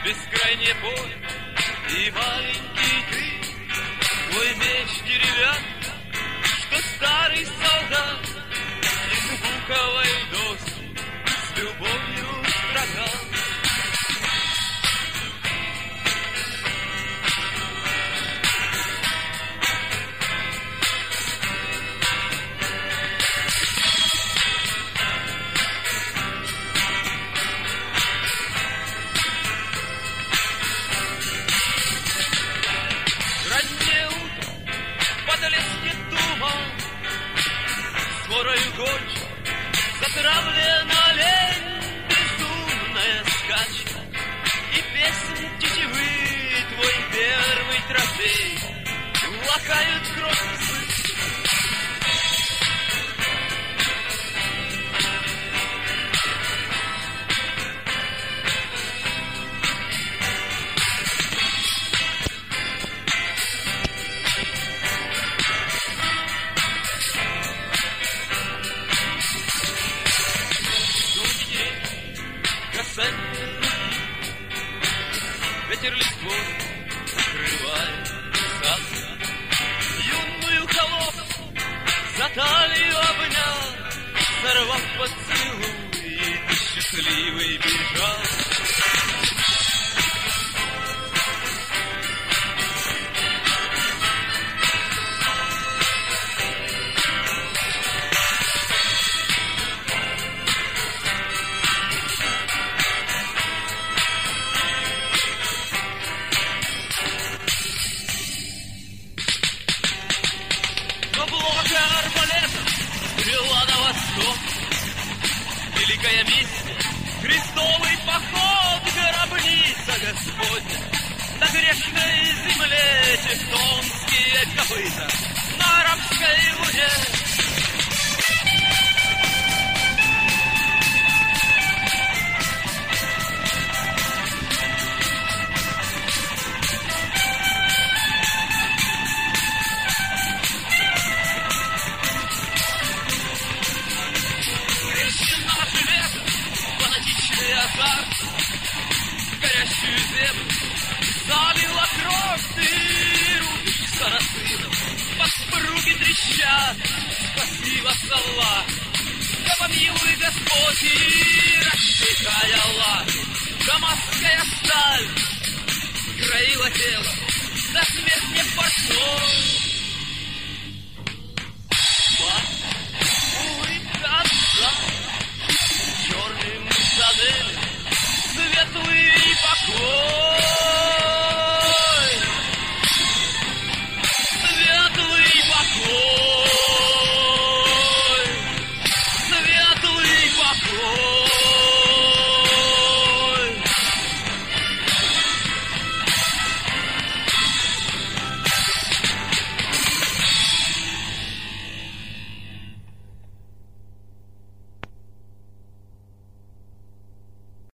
бескрайнее поле и маленький ты, твой меч деревянный, что старый солдат из буковой доски с любовью строгал. Скорою гонча затравлена лень, безумная скачка, и песни тетивы твой первый трофей лакают кровь псы. Ветер листвой закрывает сад, юную колоску за талию обнял, сорвав поцелуй, и ты счастливый бежал. Великая миссия, крестовый поход, гробница Господня, на грешной земле тевтонские копыта, на арабской луне. Горящую землю залила кровь, ты рубишь сарацинов, подпруги трещат, спаси вас, Аллах, да помилуй Господь и рассекай Аллах. Дамасская сталь кроила тело, до смерти пошел.